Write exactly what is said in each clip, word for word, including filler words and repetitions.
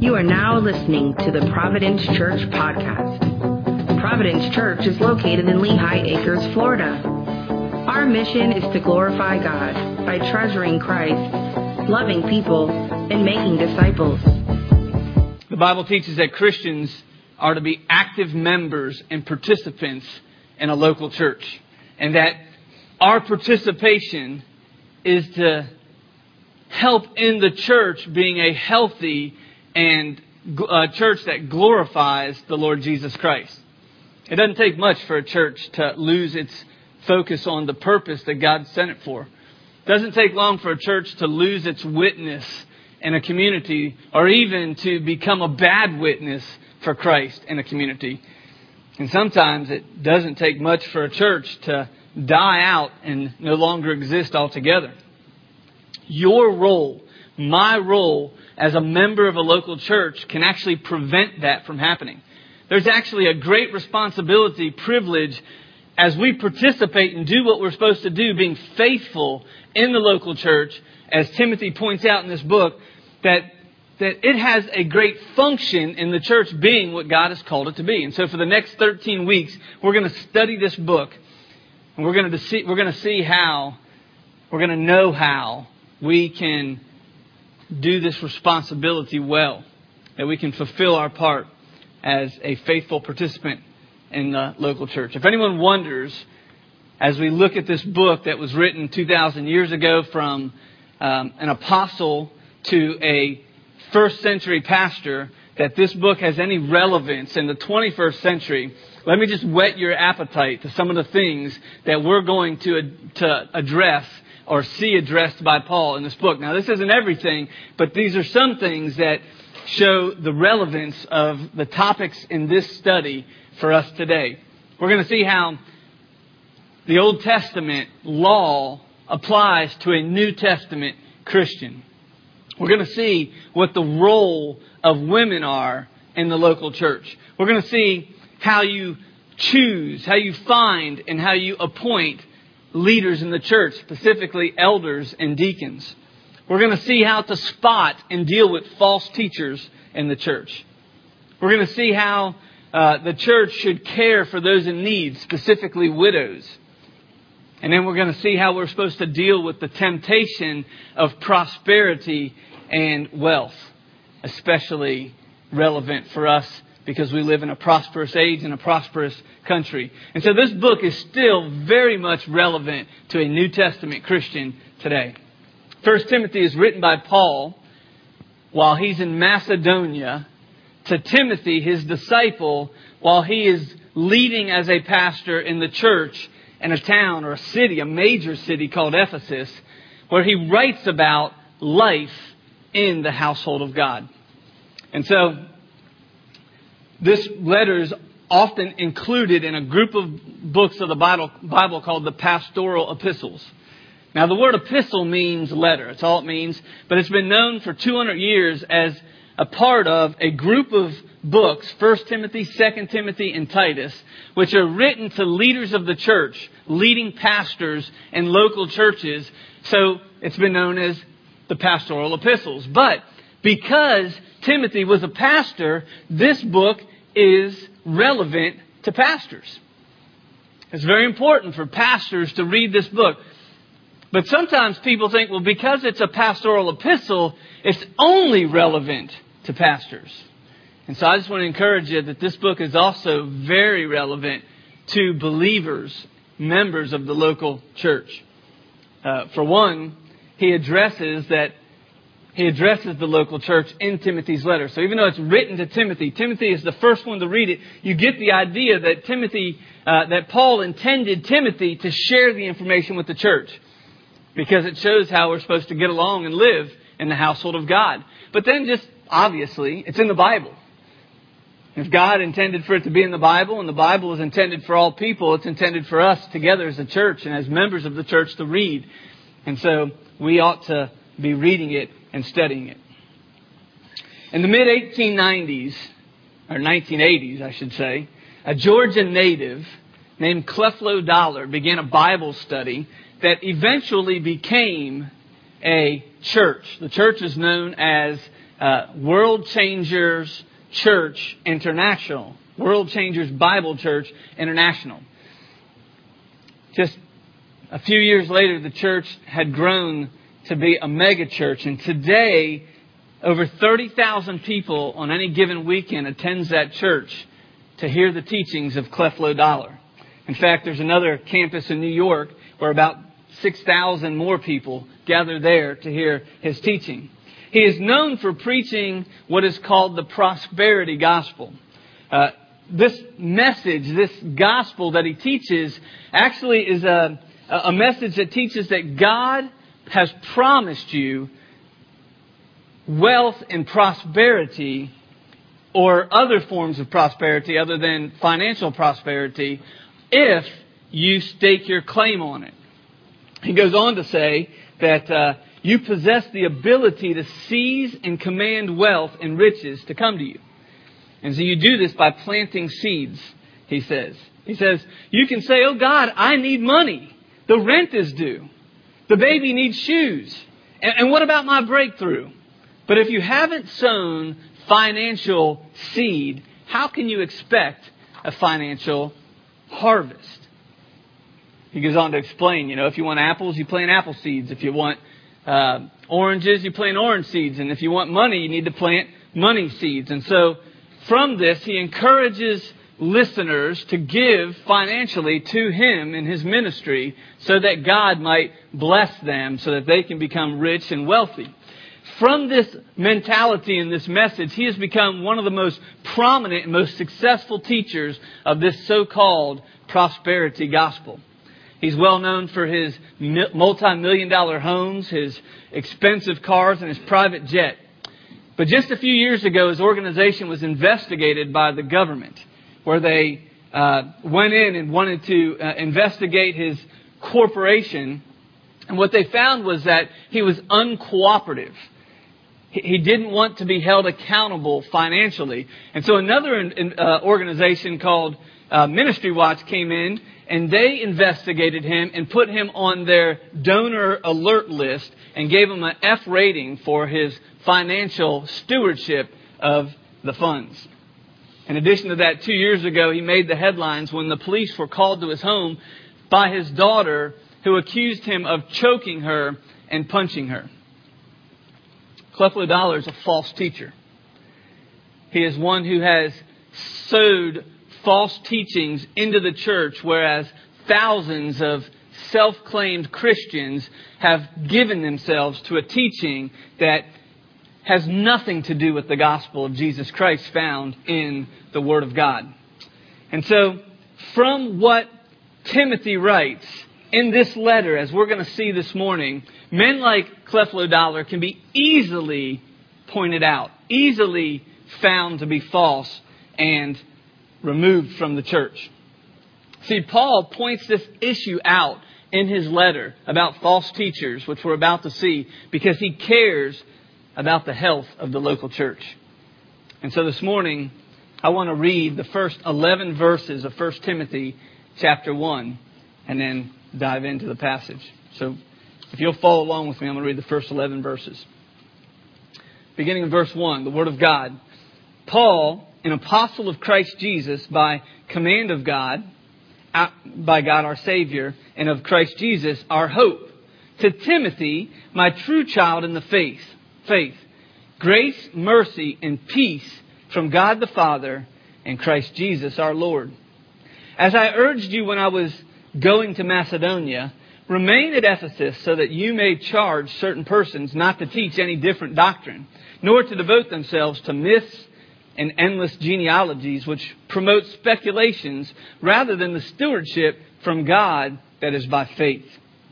You are now listening to the Providence Church podcast. Providence Church is located in Lehigh Acres, Florida. Our mission is to glorify God by treasuring Christ, loving people, and making disciples. The Bible teaches that Christians are to be active members and participants in a local church, and that our participation is to help in the church being a healthy and a church that glorifies the Lord Jesus Christ. It doesn't take much for a church to lose its focus on the purpose that God sent it for. It doesn't take long for a church to lose its witness in a community, or even to become a bad witness for Christ in a community. And sometimes it doesn't take much for a church to die out and no longer exist altogether. Your role, my role as a member of a local church, can actually prevent that from happening. There's actually a great responsibility, privilege, as we participate and do what we're supposed to do, being faithful in the local church, as Timothy points out in this book, that that it has a great function in the church being what God has called it to be. And so for the next thirteen weeks, we're going to study this book, and we're going to see, we're going to see how, we're going to know how we can do this responsibility well, that we can fulfill our part as a faithful participant in the local church. If anyone wonders, as we look at this book that was written two thousand years ago from um, an apostle to a first century pastor, that this book has any relevance in the twenty-first century, let me just whet your appetite to some of the things that we're going to, to address or see addressed by Paul in this book. Now, this isn't everything, but these are some things that show the relevance of the topics in this study for us today. We're going to see how the Old Testament law applies to a New Testament Christian. We're going to see what the role of women are in the local church. We're going to see how you choose, how you find, and how you appoint leaders in the church, specifically elders and deacons. We're going to see how to spot and deal with false teachers in the church. We're going to see how uh, the church should care for those in need, specifically widows. And then we're going to see how we're supposed to deal with the temptation of prosperity and wealth, especially relevant for us because we live in a prosperous age and a prosperous country. And so this book is still very much relevant to a New Testament Christian today. First Timothy is written by Paul while he's in Macedonia to Timothy, his disciple, while he is leading as a pastor in the church in a town or a city, a major city called Ephesus, where he writes about life in the household of God. And so this letter is often included in a group of books of the Bible, Bible called the pastoral epistles. Now, the word epistle means letter. That's all it means. But it's been known for two hundred years as a part of a group of books, First Timothy, Second Timothy, and Titus, which are written to leaders of the church, leading pastors in local churches. So it's been known as the pastoral epistles. But because Timothy was a pastor, this book is relevant to pastors. It's very important for pastors to read this book. But sometimes people think, well, because it's a pastoral epistle, it's only relevant to pastors. And so I just want to encourage you that this book is also very relevant to believers, members of the local church. Uh, for one, he addresses that He addresses the local church in Timothy's letter. So even though it's written to Timothy, Timothy is the first one to read it. You get the idea that Timothy, uh, that Paul intended Timothy to share the information with the church, because it shows how we're supposed to get along and live in the household of God. But then just obviously, it's in the Bible. If God intended for it to be in the Bible, and the Bible is intended for all people, it's intended for us together as a church and as members of the church to read. And so we ought to be reading it and studying it. In the mid eighteen nineties, or nineteen eighties, I should say, a Georgia native named Creflo Dollar began a Bible study that eventually became a church. The church is known as uh, World Changers Church International. World Changers Bible Church International. Just a few years later, the church had grown to be a mega church. And today, over thirty thousand people on any given weekend attends that church to hear the teachings of Creflo Dollar. In fact, there's another campus in New York where about six thousand more people gather there to hear his teaching. He is known for preaching what is called the prosperity gospel. Uh, this message, this gospel that he teaches, actually is a, a message that teaches that God has promised you wealth and prosperity, or other forms of prosperity other than financial prosperity, if you stake your claim on it. He goes on to say that uh, you possess the ability to seize and command wealth and riches to come to you. And so you do this by planting seeds, he says. He says, you can say, oh God, I need money. The rent is due. The baby needs shoes. And, and what about my breakthrough? But if you haven't sown financial seed, how can you expect a financial harvest? He goes on to explain, you know, if you want apples, you plant apple seeds. If you want uh, oranges, you plant orange seeds. And if you want money, you need to plant money seeds. And so from this, he encourages listeners to give financially to him in his ministry so that God might bless them so that they can become rich and wealthy. From this mentality and this message, he has become one of the most prominent and most successful teachers of this so-called prosperity gospel. He's well known for his multi-million dollar homes, his expensive cars, and his private jet. But just a few years ago, his organization was investigated by the government, where they uh, went in and wanted to uh, investigate his corporation. And what they found was that he was uncooperative. He didn't want to be held accountable financially. And so another uh, organization called uh, Ministry Watch came in, and they investigated him and put him on their donor alert list and gave him an F rating for his financial stewardship of the funds. In addition to that, two years ago, he made the headlines when the police were called to his home by his daughter, who accused him of choking her and punching her. Creflo Dollar is a false teacher. He is one who has sowed false teachings into the church, whereas thousands of self-claimed Christians have given themselves to a teaching that has nothing to do with the gospel of Jesus Christ found in the Word of God. And so, from what Timothy writes in this letter, as we're going to see this morning, men like Creflo Dollar can be easily pointed out, easily found to be false and removed from the church. See, Paul points this issue out in his letter about false teachers, which we're about to see, because he cares about the health of the local church. And so this morning, I want to read the first eleven verses of First Timothy chapter one, and then dive into the passage. So if you'll follow along with me, I'm going to read the first eleven verses. Beginning in verse one, the Word of God. Paul, an apostle of Christ Jesus, by command of God, by God our Savior, and of Christ Jesus our hope, to Timothy, my true child in the faith, faith, grace, mercy, and peace from God the Father and Christ Jesus our Lord. As I urged you when I was going to Macedonia, remain at Ephesus so that you may charge certain persons not to teach any different doctrine, nor to devote themselves to myths and endless genealogies which promote speculations rather than the stewardship from God that is by faith.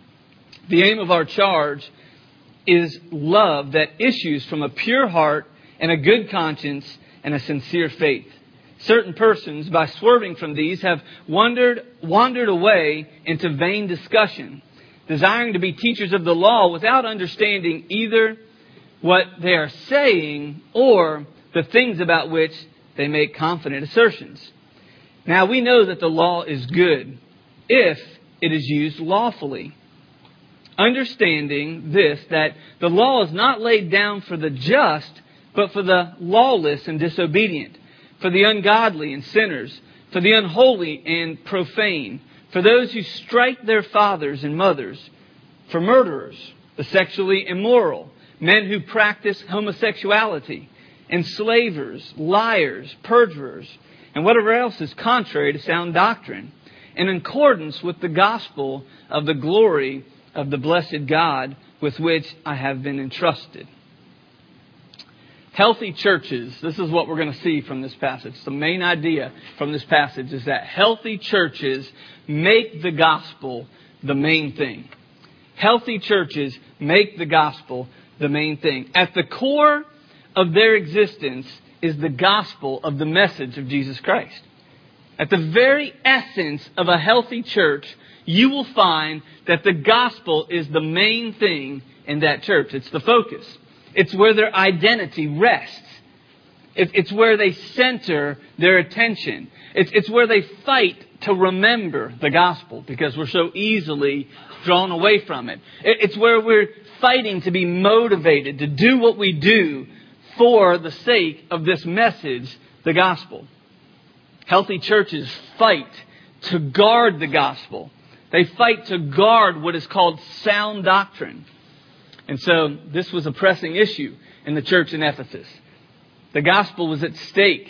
The aim of our charge is love that issues from a pure heart and a good conscience and a sincere faith. Certain persons, by swerving from these, have wandered, wandered away into vain discussion, desiring to be teachers of the law without understanding either what they are saying or the things about which they make confident assertions. Now we know that the law is good if it is used lawfully. Understanding this, that the law is not laid down for the just, but for the lawless and disobedient, for the ungodly and sinners, for the unholy and profane, for those who strike their fathers and mothers, for murderers, the sexually immoral, men who practice homosexuality, enslavers, liars, perjurers, and whatever else is contrary to sound doctrine, in accordance with the gospel of the glory of the blessed God with which I have been entrusted. Healthy churches, this is what we're going to see from this passage. The main idea from this passage is that healthy churches make the gospel the main thing. Healthy churches make the gospel the main thing. At the core of their existence is the gospel of the message of Jesus Christ. At the very essence of a healthy church, you will find that the gospel is the main thing in that church. It's the focus. It's where their identity rests. It's where they center their attention. It's where they fight to remember the gospel because we're so easily drawn away from it. It's where we're fighting to be motivated to do what we do for the sake of this message, the gospel. Healthy churches fight to guard the gospel. They fight to guard what is called sound doctrine. And so this was a pressing issue in the church in Ephesus. The gospel was at stake.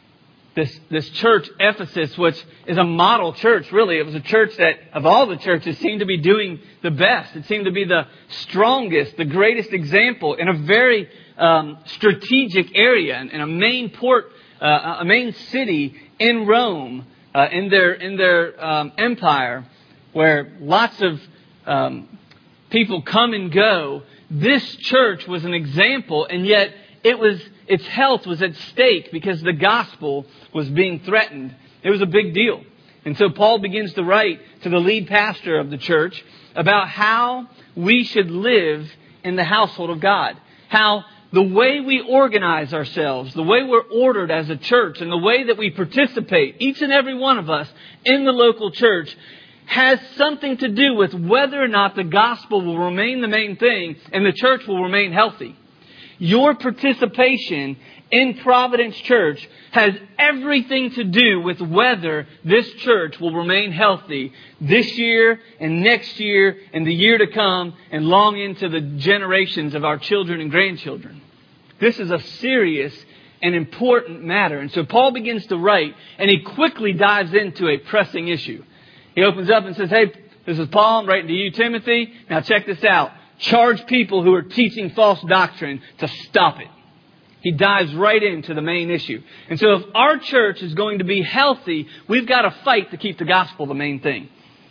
This, this church, Ephesus, which is a model church, really. It was a church that, of all the churches, seemed to be doing the best. It seemed to be the strongest, the greatest example in a very um, strategic area, in a main port, uh, a main city in Rome, uh, in their in their um, empire, where lots of um, people come and go. This church was an example, and yet it was its health was at stake because the gospel was being threatened. It was a big deal. And so Paul begins to write to the lead pastor of the church about how we should live in the household of God. How the way we organize ourselves, the way we're ordered as a church, and the way that we participate, each and every one of us in the local church, has something to do with whether or not the gospel will remain the main thing and the church will remain healthy. Your participation in Providence Church has everything to do with whether this church will remain healthy this year and next year and the year to come and long into the generations of our children and grandchildren. This is a serious and important matter. And so Paul begins to write, and he quickly dives into a pressing issue. He opens up and says, hey, this is Paul, I'm writing to you, Timothy. Now check this out. Charge people who are teaching false doctrine to stop it. He dives right into the main issue. And so if our church is going to be healthy, we've got to fight to keep the gospel the main thing.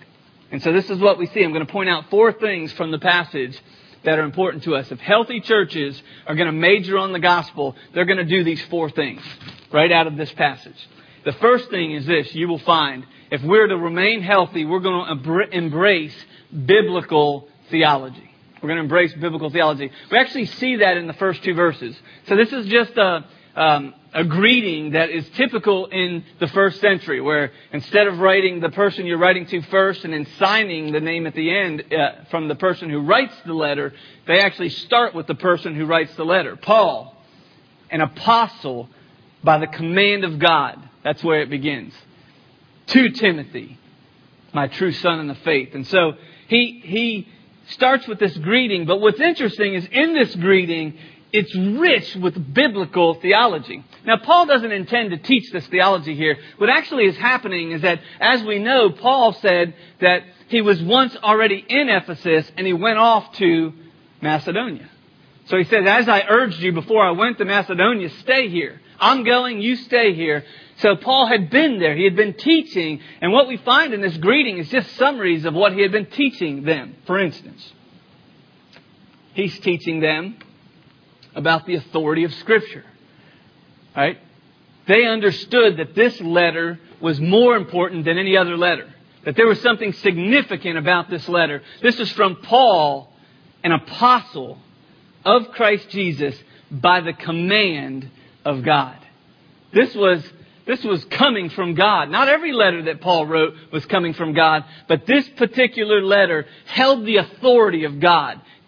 And so this is what we see. I'm going to point out four things from the passage that are important to us. If healthy churches are going to major on the gospel, they're going to do these four things right out of this passage. The first thing is this. You will find if we're to remain healthy, we're going to embrace biblical theology. We're going to embrace biblical theology. We actually see that in the first two verses. So this is just a, um, a greeting that is typical in the first century, where instead of writing the person you're writing to first and then signing the name at the end uh, from the person who writes the letter, they actually start with the person who writes the letter. Paul, an apostle by the command of God. That's where it begins. To Timothy, my true son in the faith. And so he he... starts with this greeting, but what's interesting is in this greeting, it's rich with biblical theology. Now, Paul doesn't intend to teach this theology here. What actually is happening is that, as we know, Paul said that he was once already in Ephesus and he went off to Macedonia. So he says, as I urged you before I went to Macedonia, stay here. I'm going, you stay here. So Paul had been there. He had been teaching. And what we find in this greeting is just summaries of what he had been teaching them. For instance, he's teaching them about the authority of Scripture. Right? They understood that this letter was more important than any other letter. That there was something significant about this letter. This is from Paul, an apostle of Christ Jesus, by the command of God. This was This was coming from God. Not every letter that Paul wrote was coming from God, but this particular letter held the authority of God.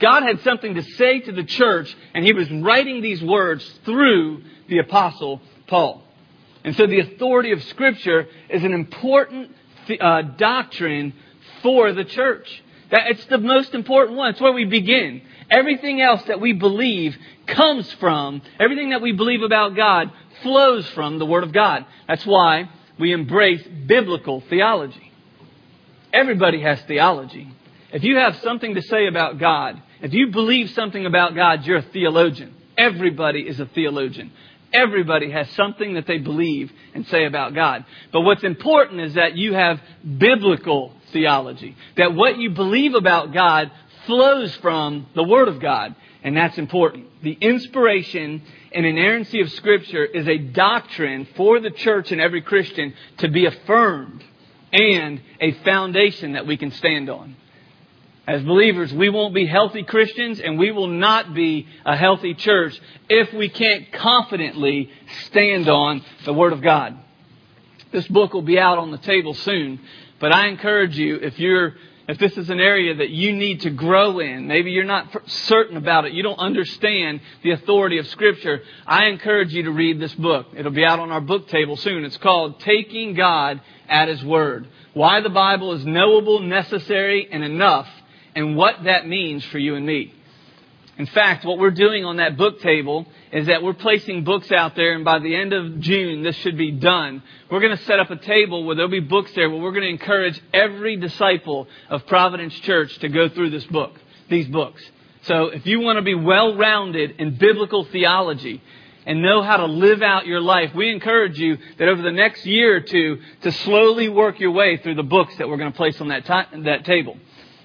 God had something to say to the church, and He was writing these words through the Apostle Paul. And so the authority of Scripture is an important uh, doctrine for the church. That it's the most important one. It's where we begin. Everything else that we believe comes from, everything that we believe about God flows from the Word of God. That's why we embrace biblical theology. Everybody has theology. If you have something to say about God, if you believe something about God, you're a theologian. Everybody is a theologian. Everybody has something that they believe and say about God. But what's important is that you have biblical theology. That what you believe about God flows from the Word of God. And that's important. The inspiration and inerrancy of Scripture is a doctrine for the church and every Christian to be affirmed and a foundation that we can stand on. As believers, we won't be healthy Christians and we will not be a healthy church if we can't confidently stand on the Word of God. This book will be out on the table soon, but I encourage you, if you're If this is an area that you need to grow in, maybe you're not certain about it, you don't understand the authority of Scripture, I encourage you to read this book. It'll be out on our book table soon. It's called Taking God at His Word. Why the Bible is knowable, necessary, and enough, and what that means for you and me. In fact, what we're doing on that book table is that we're placing books out there, and by the end of June, this should be done. We're going to set up a table where there'll be books there where we're going to encourage every disciple of Providence Church to go through this book, these books. So if you want to be well-rounded in biblical theology and know how to live out your life, we encourage you that over the next year or two to slowly work your way through the books that we're going to place on that, ta- that table.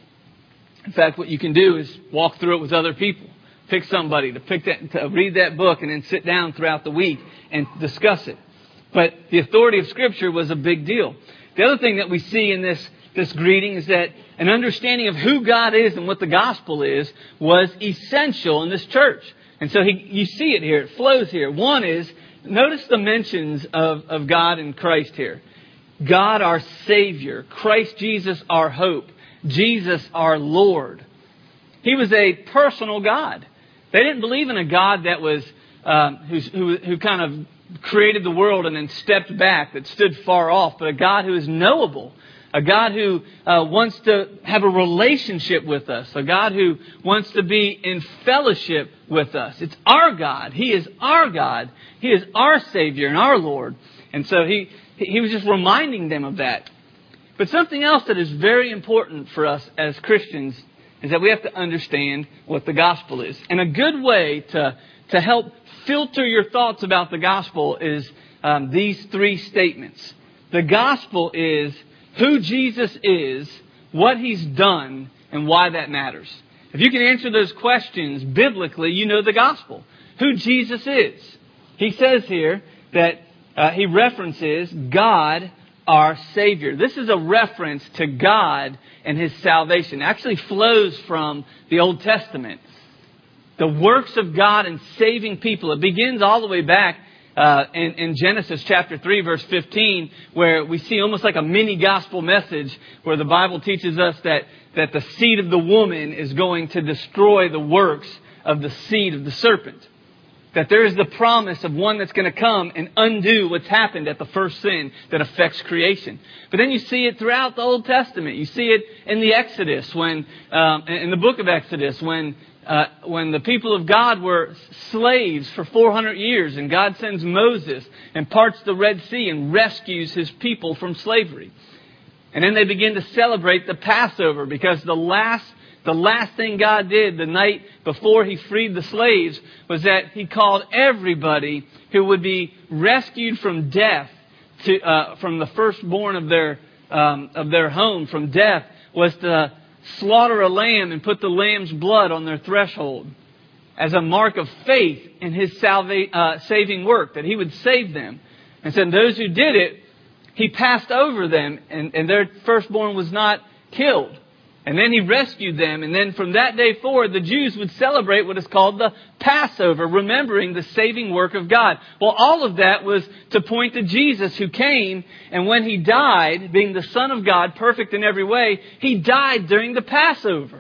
In fact, what you can do is walk through it with other people. Pick somebody to pick that, to read that book and then sit down throughout the week and discuss it. But the authority of Scripture was a big deal. The other thing that we see in this, this greeting is that an understanding of who God is and what the gospel is was essential in this church. And so he, you see it here. It flows here. One is, notice the mentions of, of God and Christ here. God our Savior. Christ Jesus our hope. Jesus our Lord. He was a personal God. They didn't believe in a God that was um, who, who, who kind of created the world and then stepped back, that stood far off, but a God who is knowable. A God who uh, wants to have a relationship with us. A God who wants to be in fellowship with us. It's our God. He is our God. He is our Savior and our Lord. And so he, he was just reminding them of that. But something else that is very important for us as Christians is that we have to understand what the gospel is. And a good way to, to help filter your thoughts about the gospel is um, these three statements. The gospel is who Jesus is, what He's done, and why that matters. If you can answer those questions biblically, you know the gospel. Who Jesus is. He says here that uh, He references God our Savior. This is a reference to God and His salvation. It actually flows from the Old Testament. The works of God in saving people. It begins all the way back uh, in, in Genesis chapter three, verse fifteen, where we see almost like a mini gospel message where the Bible teaches us that, that the seed of the woman is going to destroy the works of the seed of the serpent. That there is the promise of one that's going to come and undo what's happened at the first sin that affects creation. But then you see it throughout the Old Testament. You see it in the Exodus, when um, in the book of Exodus, when uh, when the people of God were slaves for four hundred years, and God sends Moses and parts the Red Sea and rescues His people from slavery. And then they begin to celebrate the Passover, because the last The last thing God did the night before He freed the slaves was that He called everybody who would be rescued from death, to uh, from the firstborn of their um, of their home from death, was to slaughter a lamb and put the lamb's blood on their threshold as a mark of faith in His salva- uh, saving work, that He would save them. And so those who did it, He passed over them, and, and their firstborn was not killed. And then He rescued them. And then from that day forward, the Jews would celebrate what is called the Passover, remembering the saving work of God. Well, all of that was to point to Jesus, who came, and when He died, being the Son of God, perfect in every way, He died during the Passover.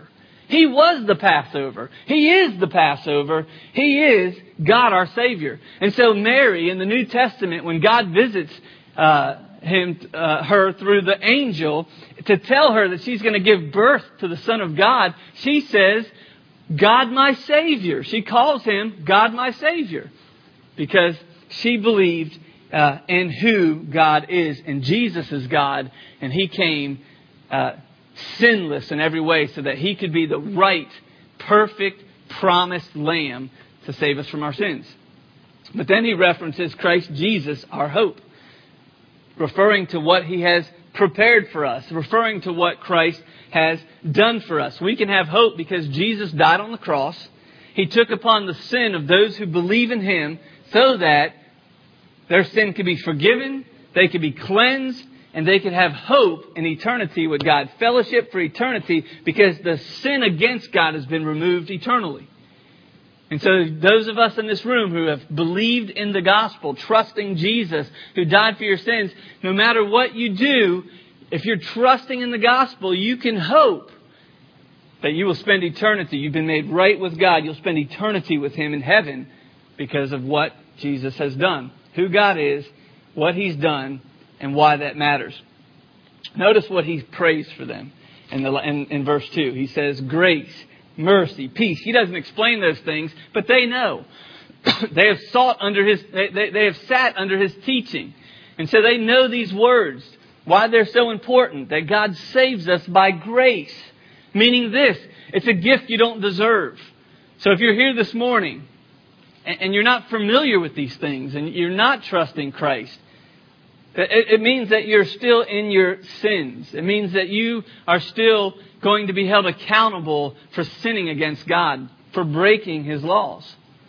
He was the Passover. He is the Passover. He is God our Savior. And so Mary in the New Testament, when God visits uh, him, uh, her through the angel to tell her that she's going to give birth to the Son of God, she says, God my Savior. She calls him God my Savior because she believed uh, in who God is. And Jesus is God. And He came uh, sinless in every way so that He could be the right, perfect, promised Lamb to save us from our sins. But then He references Christ Jesus, our hope, referring to what He has prepared for us, referring to what Christ has done for us. We can have hope because Jesus died on the cross. He took upon the sin of those who believe in Him so that their sin could be forgiven, they could be cleansed, and they could have hope in eternity with God. Fellowship for eternity because the sin against God has been removed eternally. And so those of us in this room who have believed in the gospel, trusting Jesus who died for your sins, no matter what you do, if you're trusting in the gospel, you can hope that you will spend eternity. You've been made right with God. You'll spend eternity with Him in heaven because of what Jesus has done. Who God is, what He's done, and why that matters. Notice what He prays for them in, the, in, in verse two. He says, grace, mercy, peace. He doesn't explain those things, but they know. They have sought under His, they, they, they have sat under His teaching. And so they know these words. Why they're so important. That God saves us by grace. Meaning this, it's a gift you don't deserve. So if you're here this morning and, and you're not familiar with these things and you're not trusting Christ, it, it means that you're still in your sins. It means that you are still going to be held accountable for sinning against God, for breaking His laws.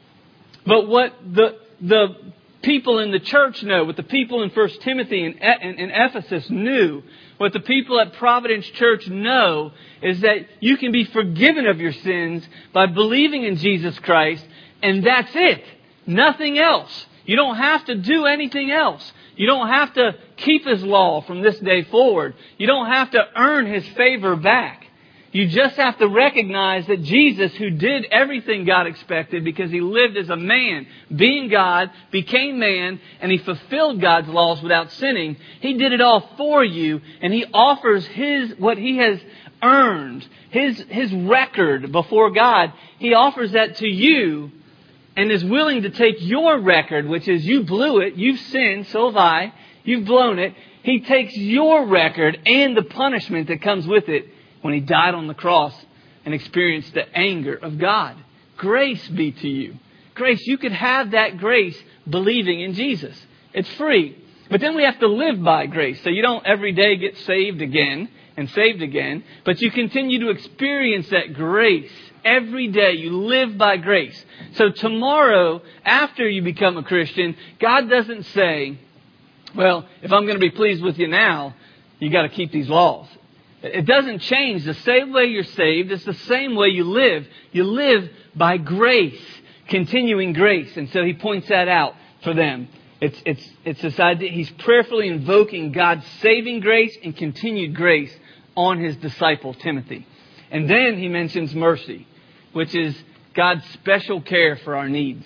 But what the the people in the church know, what the people in First Timothy and in Ephesus knew, what the people at Providence Church know, is that you can be forgiven of your sins by believing in Jesus Christ, and that's it. Nothing else. You don't have to do anything else. You don't have to keep His law from this day forward. You don't have to earn His favor back. You just have to recognize that Jesus, who did everything God expected because He lived as a man, being God, became man, and He fulfilled God's laws without sinning. He did it all for you, and He offers His, what He has earned, His, His record before God. He offers that to you and is willing to take your record, which is you blew it, you've sinned, so have I, you've blown it. He takes your record and the punishment that comes with it when He died on the cross and experienced the anger of God. Grace be to you. Grace, you could have that grace believing in Jesus. It's free. But then we have to live by grace. So you don't every day get saved again and saved again, but you continue to experience that grace. Every day you live by grace. So tomorrow, after you become a Christian, God doesn't say, well, if I'm going to be pleased with you now, you got to keep these laws. It doesn't change. The same way you're saved, it's the same way you live. You live by grace, continuing grace. And so He points that out for them. It's, it's, it's this idea. He's prayerfully invoking God's saving grace and continued grace on His disciple, Timothy. And then He mentions mercy, which is God's special care for our needs.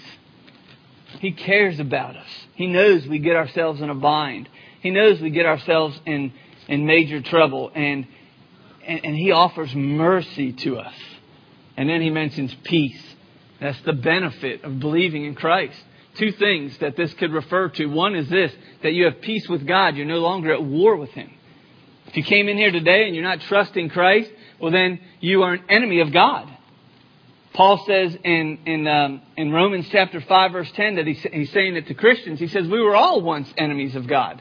He cares about us. He knows we get ourselves in a bind. He knows we get ourselves in, in major trouble. And And, and He offers mercy to us. And then He mentions peace. That's the benefit of believing in Christ. Two things that this could refer to. One is this, that you have peace with God. You're no longer at war with Him. If you came in here today and you're not trusting Christ, well then you are an enemy of God. Paul says in in, um, in Romans chapter five verse ten that he's, he's saying it to Christians. He says we were all once enemies of God.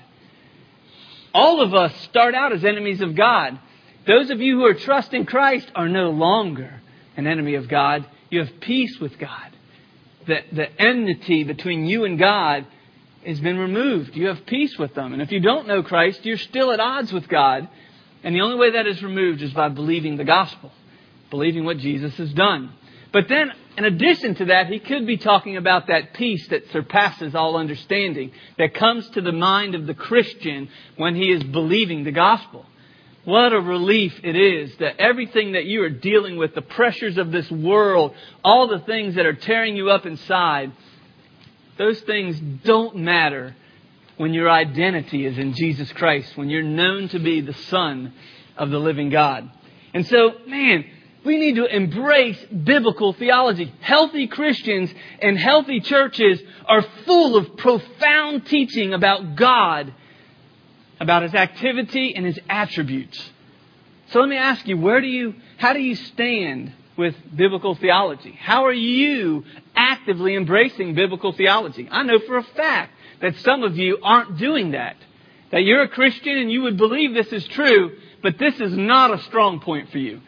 All of us start out as enemies of God. Those of you who are trusting Christ are no longer an enemy of God. You have peace with God. The, the enmity between you and God has been removed. You have peace with them. And if you don't know Christ, you're still at odds with God. And the only way that is removed is by believing the gospel. Believing what Jesus has done. But then, in addition to that, he could be talking about that peace that surpasses all understanding. That comes to the mind of the Christian when he is believing the gospel. What a relief it is that everything that you are dealing with, the pressures of this world, all the things that are tearing you up inside, those things don't matter when your identity is in Jesus Christ, when you're known to be the Son of the living God. And so, man, we need to embrace biblical theology. Healthy Christians and healthy churches are full of profound teaching about God, about His activity and His attributes. So let me ask you, where do you, how do you stand with biblical theology? How are you actively embracing biblical theology? I know for a fact that some of you aren't doing that. That you're a Christian and you would believe this is true, but this is not a strong point for you.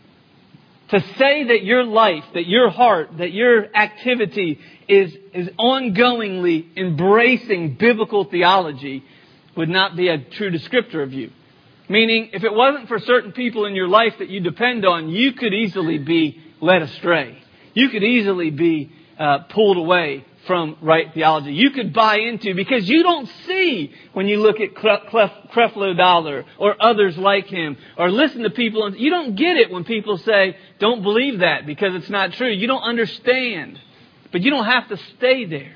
To say that your life, that your heart, that your activity is, is ongoingly embracing biblical theology would not be a true descriptor of you. Meaning, if it wasn't for certain people in your life that you depend on, you could easily be led astray. You could easily be uh, pulled away from right theology. You could buy into, because you don't see when you look at Creflo Dollar or others like him, or listen to people, and you don't get it when people say, don't believe that because it's not true. You don't understand. But you don't have to stay there.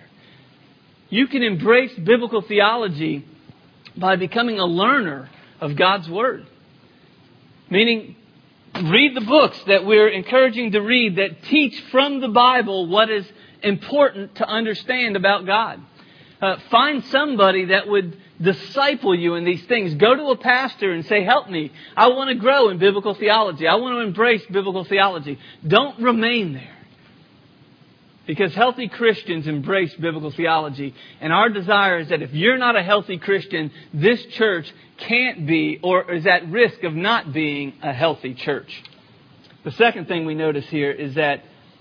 You can embrace biblical theology by becoming a learner of God's Word. Meaning, read the books that we're encouraging to read that teach from the Bible what is important to understand about God. Uh, find somebody that would disciple you in these things. Go to a pastor and say, help me. I want to grow in biblical theology. I want to embrace biblical theology. Don't remain there. Because healthy Christians embrace biblical theology. And our desire is that if you're not a healthy Christian, this church can't be or is at risk of not being a healthy church. The second thing we notice here is that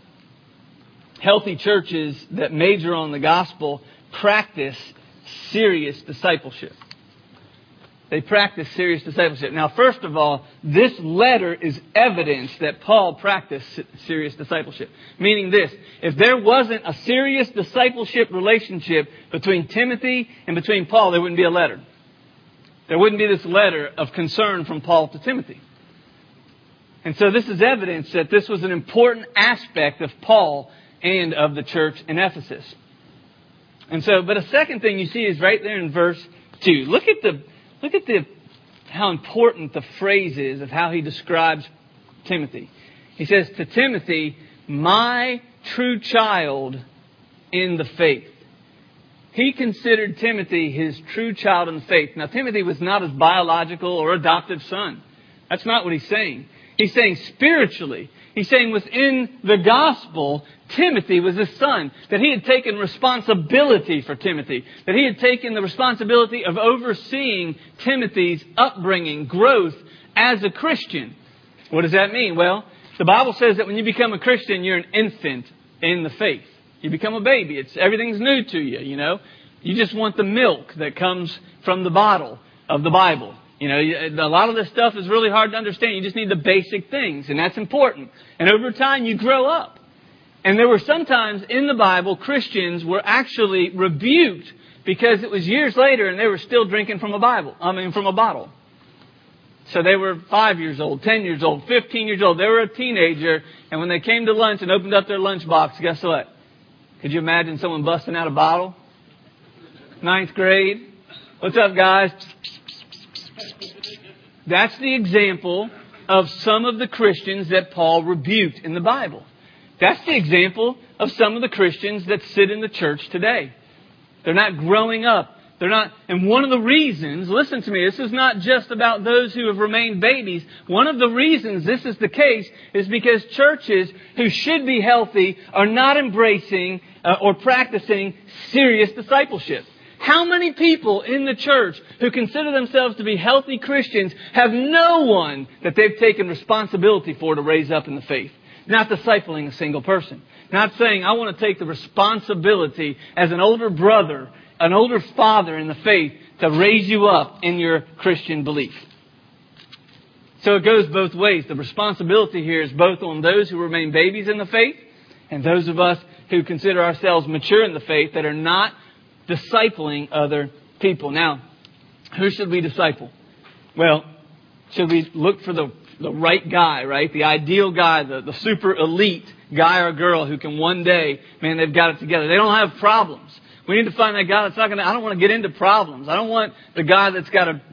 healthy churches that major on the gospel practice serious discipleship. They practice serious discipleship. Now, first of all, this letter is evidence that Paul practiced serious discipleship. Meaning this, if there wasn't a serious discipleship relationship between Timothy and between Paul, there wouldn't be a letter. There wouldn't be this letter of concern from Paul to Timothy. And so this is evidence that this was an important aspect of Paul and of the church in Ephesus. And so, but a second thing you see is right there in verse two. Look at the, look at the, how important the phrase is of how he describes Timothy. He says, to Timothy, my true child in the faith. He considered Timothy his true child in the faith. Now, Timothy was not his biological or adoptive son. That's not what he's saying. He's saying spiritually. He's saying within the gospel, Timothy was his son. That he had taken responsibility for Timothy. That he had taken the responsibility of overseeing Timothy's upbringing, growth as a Christian. What does that mean? Well, the Bible says that when you become a Christian, you're an infant in the faith. You become a baby. It's everything's new to you, you know. You just want the milk that comes from the bottle of the Bible. You know, a lot of this stuff is really hard to understand. You just need the basic things, and that's important. And over time, you grow up. And there were sometimes in the Bible, Christians were actually rebuked because it was years later and they were still drinking from a Bible. I mean, from a bottle. So they were five years old, ten years old, fifteen years old. They were a teenager, and when they came to lunch and opened up their lunchbox, guess what? Could you imagine someone busting out a bottle? Ninth grade. What's up, guys? That's the example of some of the Christians that Paul rebuked in the Bible. That's the example of some of the Christians that sit in the church today. They're not growing up. They're not, and one of the reasons, listen to me, this is not just about those who have remained babies. One of the reasons this is the case is because churches who should be healthy are not embracing uh, or practicing serious discipleship. How many people in the church who consider themselves to be healthy Christians have no one that they've taken responsibility for to raise up in the faith? Not discipling a single person. Not saying, I want to take the responsibility as an older brother, an older father in the faith to raise you up in your Christian belief. So it goes both ways. The responsibility here is both on those who remain babies in the faith and those of us who consider ourselves mature in the faith that are not discipling other people. Now, who should we disciple? Well, should we look for the, the right guy, right? The ideal guy, the, the super elite guy or girl who can one day, man, they've got it together. They don't have problems. We need to find that guy that's not going to, I don't want to get into problems. I don't want the guy that's got a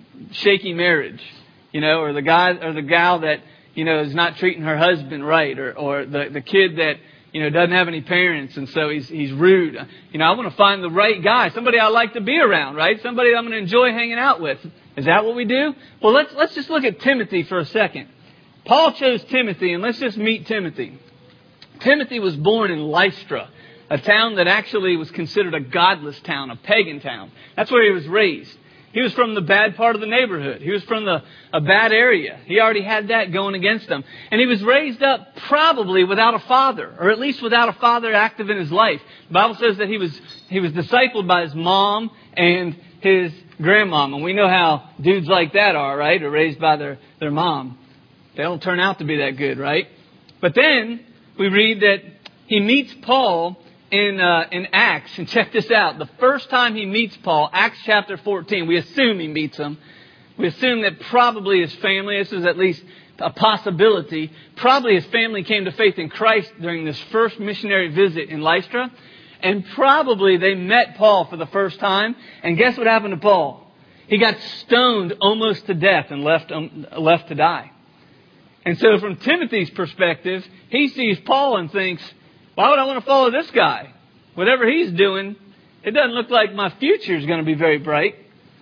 shaky marriage, you know, or the guy or the gal that, you know, is not treating her husband right, or, or the, the kid that, you know, doesn't have any parents and so he's, he's rude. You know, I want to find the right guy, somebody I like to be around, right? Somebody I'm going to enjoy hanging out with. Is that what we do? Well, let's, let's just look at Timothy for a second. Paul chose Timothy, and let's just meet Timothy. Timothy was born in Lystra, a town that actually was considered a godless town, a pagan town. That's where he was raised. He was from the bad part of the neighborhood. He was from the a bad area. He already had that going against him. And he was raised up probably without a father, or at least without a father active in his life. The Bible says that he was he was discipled by his mom and his grandmom. And we know how dudes like that are, right? Or raised by their, their mom. They don't turn out to be that good, right? But then we read that he meets Paul in uh, in Acts. And check this out. The first time he meets Paul, Acts chapter fourteen, we assume he meets him. We assume that probably his family, this is at least a possibility, probably his family came to faith in Christ during this first missionary visit in Lystra. And probably they met Paul for the first time. And guess what happened to Paul? He got stoned almost to death and left, um, left to die. And so from Timothy's perspective, he sees Paul and thinks, why would I want to follow this guy? Whatever he's doing, it doesn't look like my future is going to be very bright.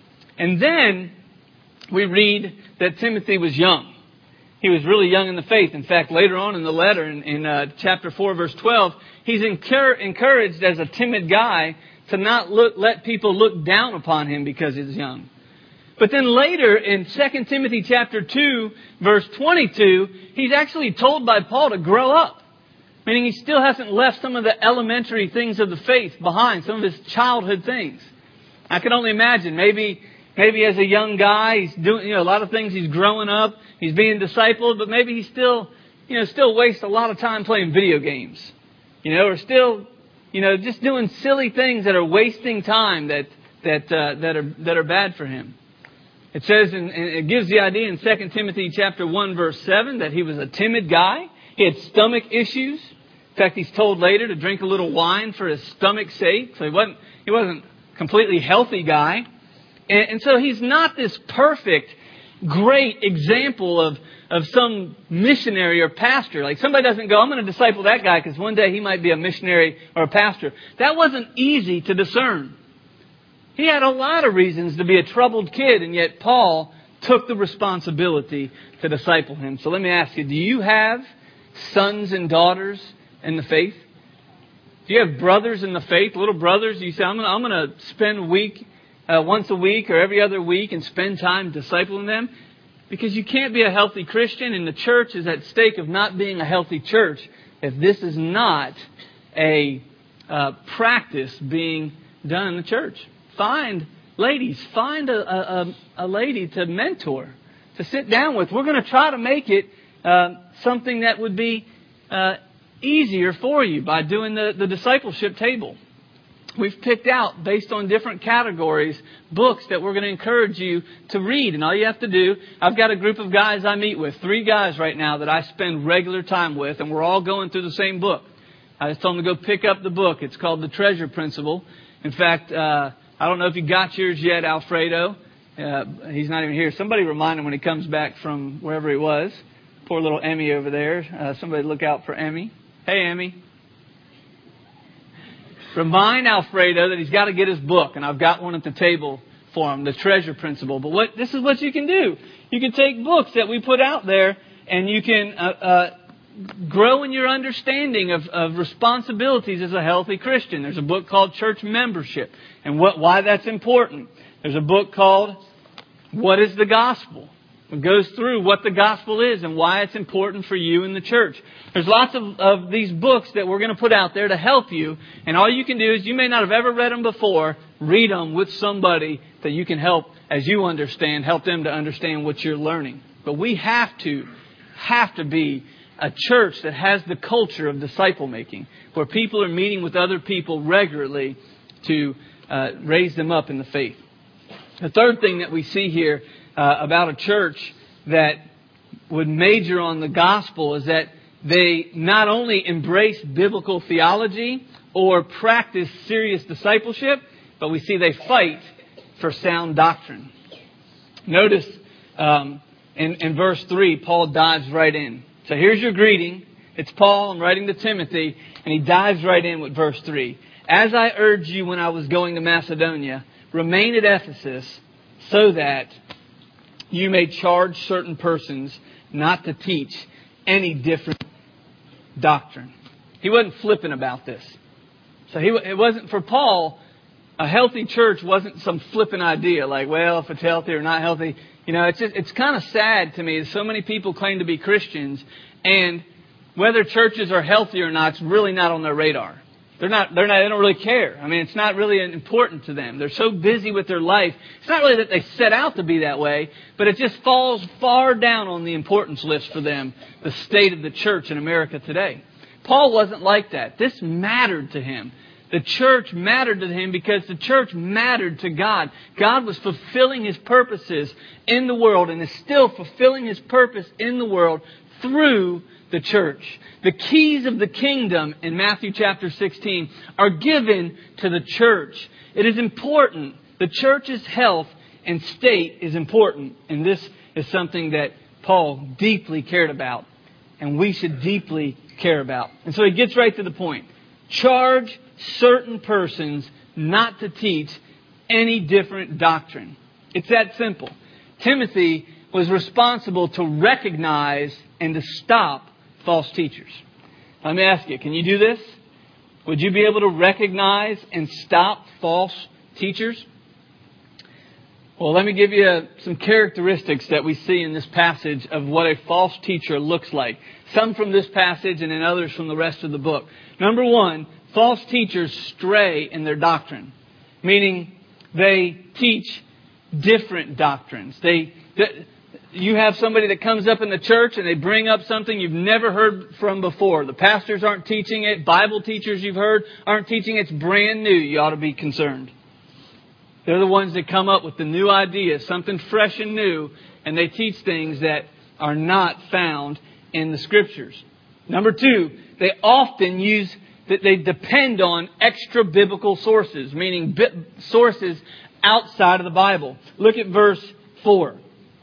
And then we read that Timothy was young. He was really young in the faith. In fact, later on in the letter, in, in uh, chapter four, verse twelve, he's encur- encouraged as a timid guy to not look, let people look down upon him because he's young. But then later in Second Timothy chapter two, verse twenty-two, he's actually told by Paul to grow up. Meaning he still hasn't left some of the elementary things of the faith behind, some of his childhood things. I can only imagine, maybe maybe as a young guy, he's doing, you know, a lot of things, he's growing up, he's being discipled, but maybe he still, you know, still wastes a lot of time playing video games. You know, or still, you know, just doing silly things that are wasting time that that uh, that are that are bad for him. It says, and it gives the idea in Second Timothy chapter one, verse seven, that he was a timid guy. He had stomach issues. In fact, he's told later to drink a little wine for his stomach's sake. So he wasn't he wasn't a completely healthy guy. And, and so he's not this perfect, great example of, of some missionary or pastor. Like somebody doesn't go, I'm going to disciple that guy because one day he might be a missionary or a pastor. That wasn't easy to discern. He had a lot of reasons to be a troubled kid, and yet Paul took the responsibility to disciple him. So let me ask you, do you have sons and daughters in the faith? Do you have brothers in the faith, little brothers? You say, I'm going to, I'm going to spend a week, uh, once a week or every other week and spend time discipling them? Because you can't be a healthy Christian, and the church is at stake of not being a healthy church if this is not a uh, practice being done in the church. Find, ladies, find a, a, a lady to mentor, to sit down with. We're going to try to make it uh, something that would be uh, easier for you by doing the, the discipleship table. We've picked out, based on different categories, books that we're going to encourage you to read. And all you have to do, I've got a group of guys I meet with, three guys right now that I spend regular time with, and we're all going through the same book. I just told them to go pick up the book. It's called The Treasure Principle. In fact, uh, I don't know if you got yours yet, Alfredo. Uh, he's not even here. Somebody remind him when he comes back from wherever he was. Poor little Emmy over there. Uh, somebody look out for Emmy. Hey, Emmy. Remind Alfredo that he's got to get his book. And I've got one at the table for him, The Treasure Principle. But what this is what you can do. You can take books that we put out there and you can uh, uh, grow in your understanding of, of responsibilities as a healthy Christian. There's a book called Church Membership and what why that's important. There's a book called What is the Gospel? It goes through what the gospel is and why it's important for you in the church. There's lots of, of these books that we're going to put out there to help you. And all you can do is, you may not have ever read them before, read them with somebody that you can help as you understand, help them to understand what you're learning. But we have to, have to be a church that has the culture of disciple making, where people are meeting with other people regularly to uh, raise them up in the faith. The third thing that we see here uh, about a church that would major on the gospel is that they not only embrace biblical theology or practice serious discipleship, but we see they fight for sound doctrine. Notice um, in, in verse three, Paul dives right in. So here's your greeting. It's Paul. I'm writing to Timothy. And he dives right in with verse three. As I urged you when I was going to Macedonia, remain at Ephesus so that you may charge certain persons not to teach any different doctrine. He wasn't flippant about this. So he it wasn't for Paul. A healthy church wasn't some flippant idea like, well, if it's healthy or not healthy. You know, it's just, it's kind of sad to me that so many people claim to be Christians, and whether churches are healthy or not, it's really not on their radar. They're not, they're not, they don't really care. I mean, it's not really important to them. They're so busy with their life. It's not really that they set out to be that way, but it just falls far down on the importance list for them, the state of the church in America today. Paul wasn't like that. This mattered to him. The church mattered to him because the church mattered to God. God was fulfilling His purposes in the world and is still fulfilling His purpose in the world through the church. The keys of the kingdom in Matthew chapter sixteen are given to the church. It is important. The church's health and state is important. And this is something that Paul deeply cared about. And we should deeply care about. And so he gets right to the point. Charge certain persons not to teach any different doctrine. It's that simple. Timothy was responsible to recognize and to stop false teachers. Let me ask you, can you do this? Would you be able to recognize and stop false teachers? Well, let me give you some characteristics that we see in this passage of what a false teacher looks like. Some from this passage and then others from the rest of the book. Number one, false teachers stray in their doctrine, meaning they teach different doctrines. They, they You have somebody that comes up in the church and they bring up something you've never heard from before. The pastors aren't teaching it. Bible teachers you've heard aren't teaching it. It's brand new. You ought to be concerned. They're the ones that come up with the new idea, something fresh and new, and they teach things that are not found in the Scriptures. Number two, they often use, that they depend on extra biblical sources, meaning sources outside of the Bible. Look at verse four.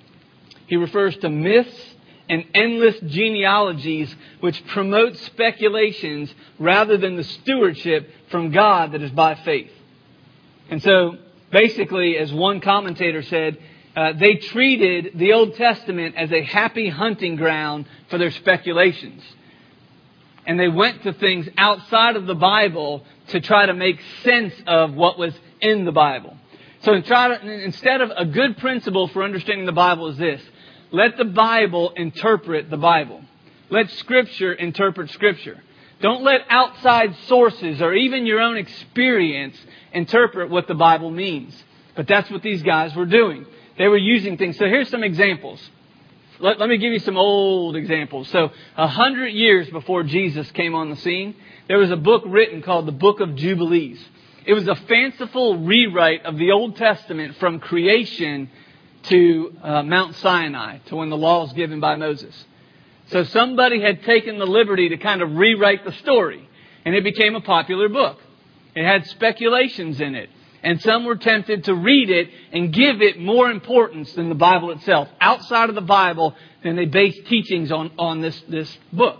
He refers to myths and endless genealogies which promote speculations rather than the stewardship from God that is by faith. And so, basically, as one commentator said, uh, they treated the Old Testament as a happy hunting ground for their speculations. And they went to things outside of the Bible to try to make sense of what was in the Bible. So try to, instead of a good principle for understanding the Bible is this. Let the Bible interpret the Bible. Let Scripture interpret Scripture. Don't let outside sources or even your own experience interpret what the Bible means. But that's what these guys were doing. They were using things. So here's some examples. Let, let me give you some old examples. So a hundred years before Jesus came on the scene, there was a book written called the Book of Jubilees. It was a fanciful rewrite of the Old Testament from creation to uh, Mount Sinai, to when the law was given by Moses. So somebody had taken the liberty to kind of rewrite the story, and it became a popular book. It had speculations in it, and some were tempted to read it and give it more importance than the Bible itself. Outside of the Bible, then they based teachings on, on this, this book.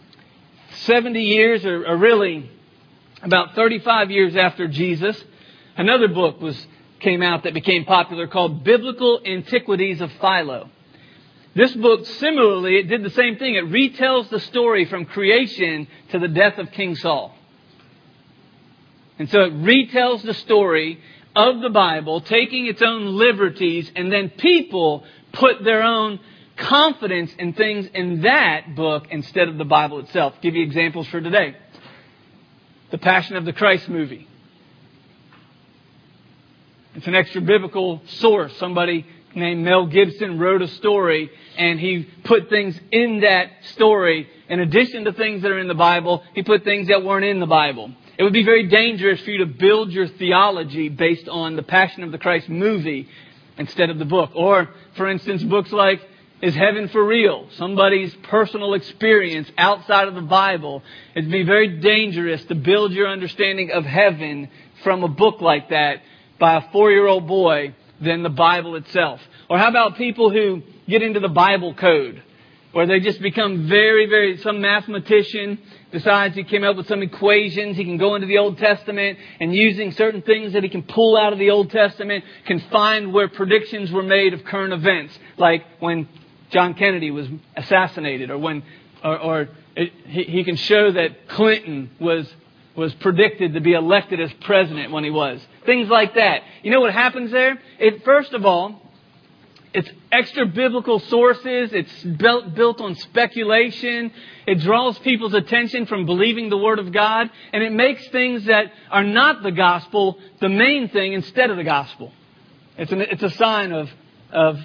seventy years, or, or really about thirty-five years after Jesus, another book was came out that became popular called Biblical Antiquities of Philo. This book, similarly, it did the same thing. It retells the story from creation to the death of King Saul. And so it retells the story of the Bible, taking its own liberties, and then people put their own confidence in things in that book instead of the Bible itself. I'll give you examples for today. The Passion of the Christ movie. It's an extra biblical source. Somebody named Mel Gibson wrote a story and he put things in that story. In addition to things that are in the Bible, he put things that weren't in the Bible. It would be very dangerous for you to build your theology based on the Passion of the Christ movie instead of the book. Or, for instance, books like is heaven for real? Somebody's personal experience outside of the Bible. It'd be very dangerous to build your understanding of heaven from a book like that by a four-year-old boy than the Bible itself. Or how about people who get into the Bible code, where they just become very, very, some mathematician decides he came up with some equations, he can go into the Old Testament and using certain things that he can pull out of the Old Testament, can find where predictions were made of current events, like when John Kennedy was assassinated, or when, or, or it, he, he can show that Clinton was was predicted to be elected as president when he was. Things like that. You know what happens there? It, first of all, it's extra biblical sources. It's built, built on speculation. It draws people's attention from believing the Word of God. And it makes things that are not the gospel the main thing instead of the gospel. It's, an, it's a sign of, of,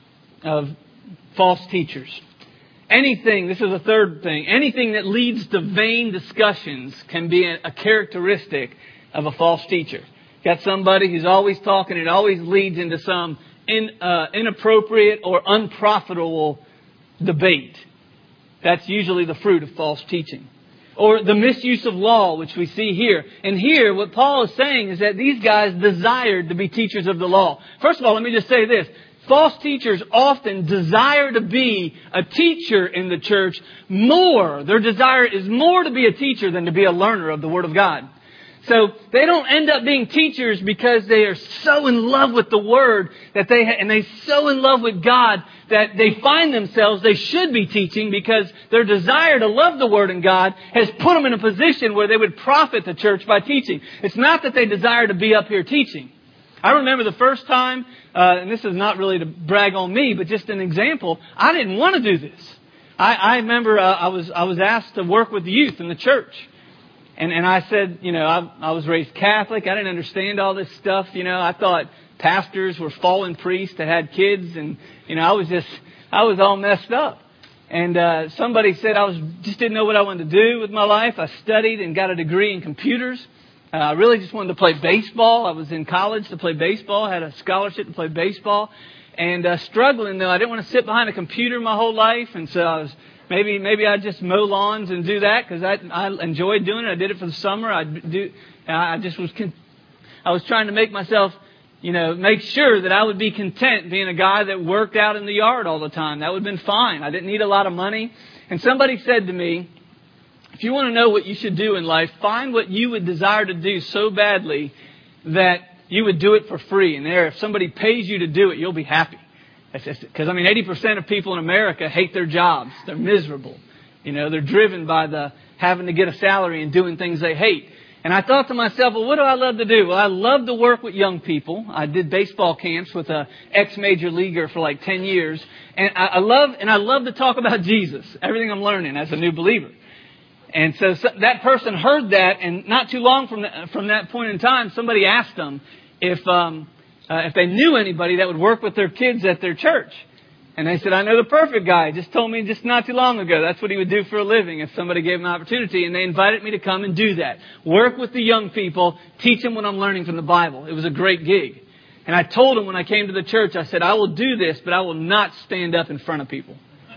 of false teachers. Anything, this is a third thing, anything that leads to vain discussions can be a, a characteristic of a false teacher. Got somebody who's always talking, it always leads into some in, uh, inappropriate or unprofitable debate. That's usually the fruit of false teaching. Or the misuse of law, which we see here. And here, what Paul is saying is that these guys desired to be teachers of the law. First of all, let me just say this. False teachers often desire to be a teacher in the church more. Their desire is more to be a teacher than to be a learner of the Word of God. So they don't end up being teachers because they are so in love with the Word that they and they're so in love with God that they find themselves they should be teaching because their desire to love the Word and God has put them in a position where they would profit the church by teaching. It's not that they desire to be up here teaching. I remember the first time, uh, and this is not really to brag on me, but just an example. I didn't want to do this. I, I remember uh, I was I was asked to work with the youth in the church, and and I said, you know, I, I was raised Catholic. I didn't understand all this stuff. You know, I thought pastors were fallen priests that had kids, and you know, I was just I was all messed up. And uh, somebody said I was just didn't know what I wanted to do with my life. I studied and got a degree in computers. Uh, I really just wanted to play baseball. I was in college to play baseball. I had a scholarship to play baseball. And uh, struggling, though, I didn't want to sit behind a computer my whole life. And so I was maybe maybe I'd just mow lawns and do that because I, I enjoyed doing it. I did it for the summer. I do. I just was con- I was trying to make myself, you know, make sure that I would be content being a guy that worked out in the yard all the time. That would have been fine. I didn't need a lot of money. And somebody said to me, if you want to know what you should do in life, find what you would desire to do so badly that you would do it for free. And there, if somebody pays you to do it, you'll be happy. Because, I mean, eighty percent of people in America hate their jobs. They're miserable. You know, they're driven by the having to get a salary and doing things they hate. And I thought to myself, well, what do I love to do? Well, I love to work with young people. I did baseball camps with a ex-major leaguer for like ten years. And I, I love, and I love to talk about Jesus. Everything I'm learning as a new believer. And so, so that person heard that, and not too long from the, from that point in time, somebody asked them if um, uh, if they knew anybody that would work with their kids at their church. And they said, I know the perfect guy. Just told me just not too long ago. That's what he would do for a living if somebody gave him an opportunity. And they invited me to come and do that. Work with the young people, teach them what I'm learning from the Bible. It was a great gig. And I told them when I came to the church, I said, I will do this, but I will not stand up in front of people.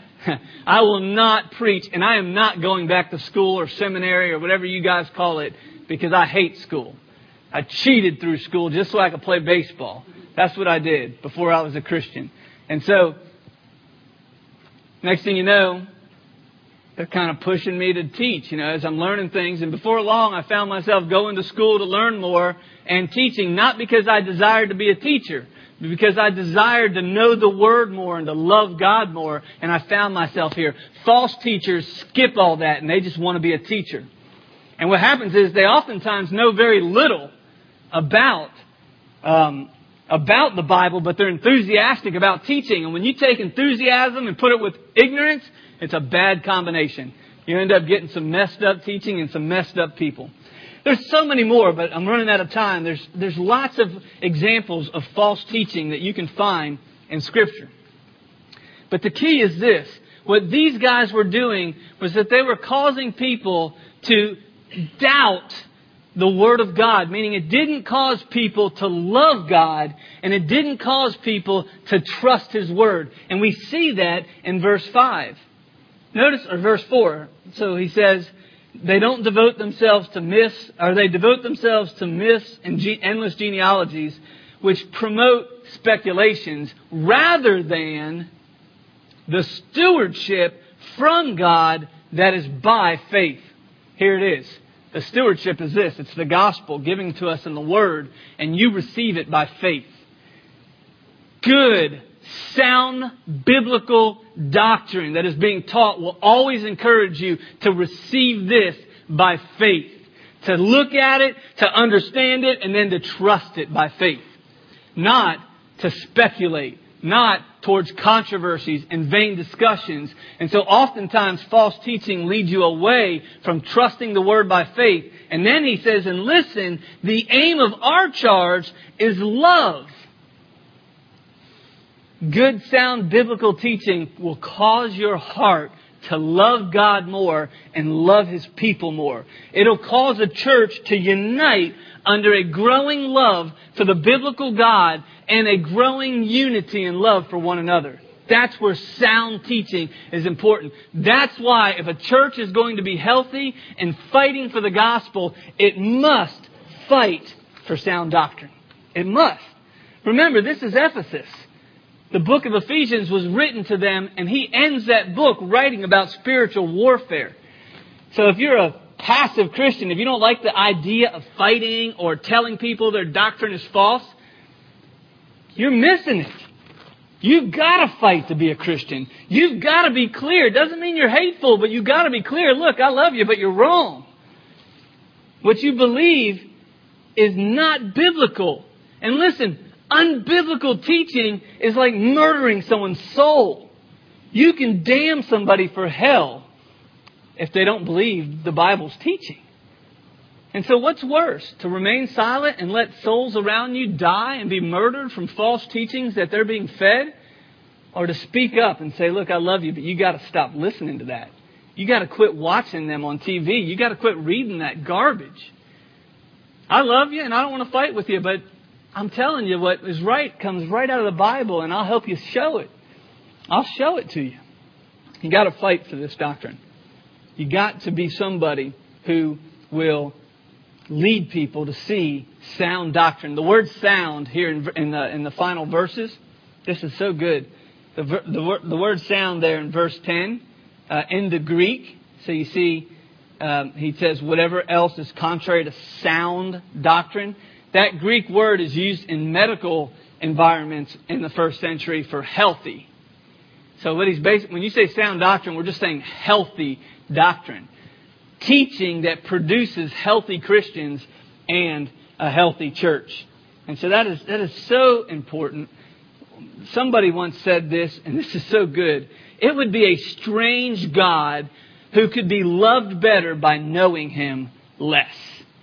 I will not preach, and I am not going back to school or seminary or whatever you guys call it because I hate school. I cheated through school just so I could play baseball. That's what I did before I was a Christian. And so, next thing you know, they're kind of pushing me to teach, you know, as I'm learning things. And before long, I found myself going to school to learn more and teaching, not because I desired to be a teacher, because I desired to know the Word more and to love God more. And I found myself here. False teachers skip all that and they just want to be a teacher. And what happens is they oftentimes know very little about um, about the Bible, but they're enthusiastic about teaching. And when you take enthusiasm and put it with ignorance, it's a bad combination. You end up getting some messed up teaching and some messed up people. There's so many more, but I'm running out of time. There's there's lots of examples of false teaching that you can find in Scripture. But the key is this. What these guys were doing was that they were causing people to doubt the Word of God, meaning it didn't cause people to love God, and it didn't cause people to trust His Word. And we see that in verse five. Notice, or verse four. So he says, they don't devote themselves to myths, or they devote themselves to myths and ge- endless genealogies, which promote speculations, rather than the stewardship from God that is by faith. Here it is. The stewardship is this. It's the gospel giving to us in the Word, and you receive it by faith. Good, sound, biblical doctrine that is being taught will always encourage you to receive this by faith. To look at it, to understand it, and then to trust it by faith. Not to speculate. Not towards controversies and vain discussions. And so oftentimes false teaching leads you away from trusting the Word by faith. And then he says, and listen, the aim of our charge is love. Good, sound, biblical teaching will cause your heart to love God more and love His people more. It'll cause a church to unite under a growing love for the biblical God and a growing unity and love for one another. That's where sound teaching is important. That's why if a church is going to be healthy and fighting for the gospel, it must fight for sound doctrine. It must. Remember, this is Ephesus. The book of Ephesians was written to them, and he ends that book writing about spiritual warfare. So if you're a passive Christian, if you don't like the idea of fighting or telling people their doctrine is false, you're missing it. You've got to fight to be a Christian. You've got to be clear. It doesn't mean you're hateful, but you've got to be clear. Look, I love you, but you're wrong. What you believe is not biblical. And listen, unbiblical teaching is like murdering someone's soul. You can damn somebody for hell if they don't believe the Bible's teaching. And so what's worse? To remain silent and let souls around you die and be murdered from false teachings that they're being fed? Or to speak up and say, look, I love you, but you got to stop listening to that. You got to quit watching them on T V. You got to quit reading that garbage. I love you and I don't want to fight with you, but I'm telling you what is right comes right out of the Bible, and I'll help you show it. I'll show it to you. You got to fight for this doctrine. You got to be somebody who will lead people to see sound doctrine. The word sound here in, in the in the final verses, this is so good. The the, the word sound there in verse ten, uh, in the Greek, so you see um, he says whatever else is contrary to sound doctrine. That Greek word is used in medical environments in the first century for healthy. So what he's basically, when you say sound doctrine, we're just saying healthy doctrine. Teaching that produces healthy Christians and a healthy church. And so that is that is so important. Somebody once said this, and this is so good. It would be a strange God who could be loved better by knowing Him less.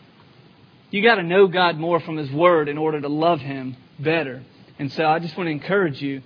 You got to know God more from His Word in order to love Him better. And so I just want to encourage you,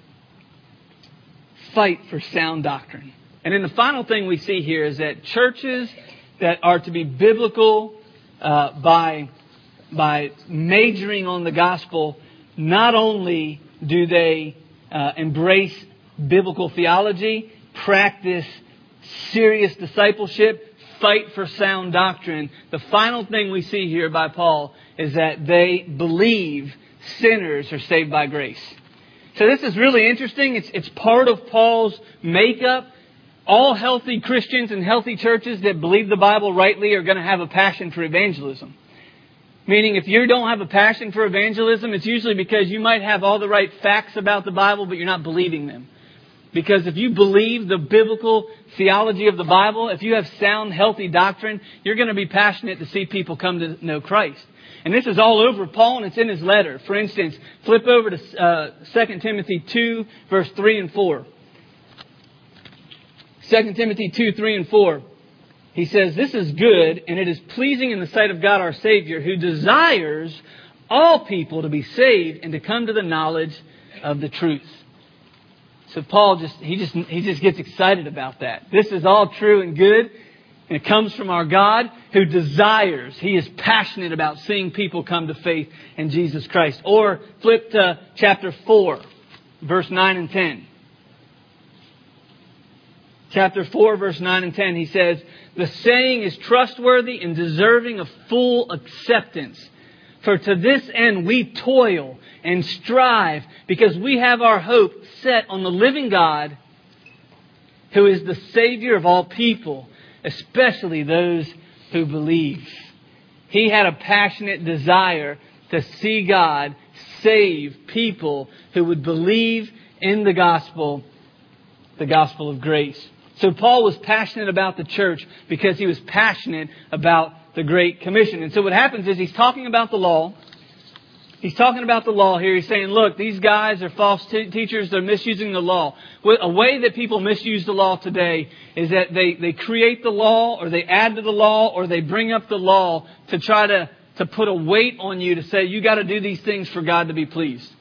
fight for sound doctrine. And then the final thing we see here is that churches that are to be biblical uh, by, by majoring on the gospel, not only do they uh, embrace biblical theology, practice serious discipleship, fight for sound doctrine. The final thing we see here by Paul is that they believe sinners are saved by grace. So this is really interesting. It's, it's part of Paul's makeup. All healthy Christians and healthy churches that believe the Bible rightly are going to have a passion for evangelism. Meaning if you don't have a passion for evangelism, it's usually because you might have all the right facts about the Bible, but you're not believing them. Because if you believe the biblical theology of the Bible, if you have sound, healthy doctrine, you're going to be passionate to see people come to know Christ. And this is all over Paul, and it's in his letter. For instance, flip over to uh, Second Timothy two, verse three and four. Second Timothy two, three and four. He says, this is good, and it is pleasing in the sight of God our Savior, who desires all people to be saved and to come to the knowledge of the truth. So Paul just, he just, he just gets excited about that. This is all true and good. And it comes from our God who desires, He is passionate about seeing people come to faith in Jesus Christ. Or flip to chapter four, verse nine and ten. Chapter four, verse nine and ten, he says, "The saying is trustworthy and deserving of full acceptance. For to this end we toil and strive, because we have our hope set on the living God, who is the Savior of all people, especially those who believe." He had a passionate desire to see God save people who would believe in the gospel, the gospel of grace. So Paul was passionate about the church because he was passionate about the Great Commission. And so what happens is he's talking about the law. He's talking about the law here. He's saying, look, these guys are false t- teachers. They're misusing the law. A way that people misuse the law today is that they, they create the law, or they add to the law, or they bring up the law to try to, to put a weight on you to say, you got to do these things for God to be pleased.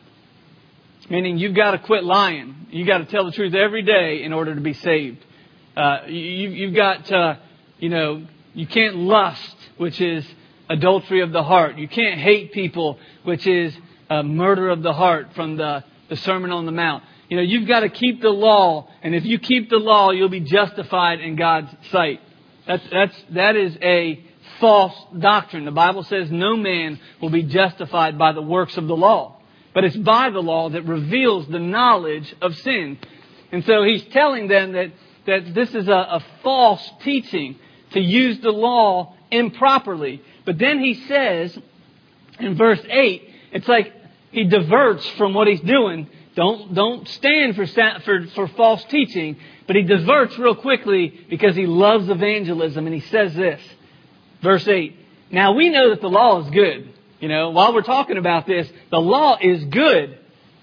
Meaning you've got to quit lying. You've got to tell the truth every day in order to be saved. Uh, you, you've got to, you know, you can't lust, which is adultery of the heart. You can't hate people, which is uh, murder of the heart from the, the Sermon on the Mount. You know, you've got to keep the law. And if you keep the law, you'll be justified in God's sight. That's, that's, that is a false doctrine. The Bible says no man will be justified by the works of the law. But it's by the law that reveals the knowledge of sin. And so he's telling them that, that this is a, a false teaching to use the law improperly. But then he says in verse eight, it's like he diverts from what he's doing. Don't, don't stand for, for, for false teaching. But he diverts real quickly because he loves evangelism. And he says this, verse eight, "Now we know that the law is good." You know, while we're talking about this, the law is good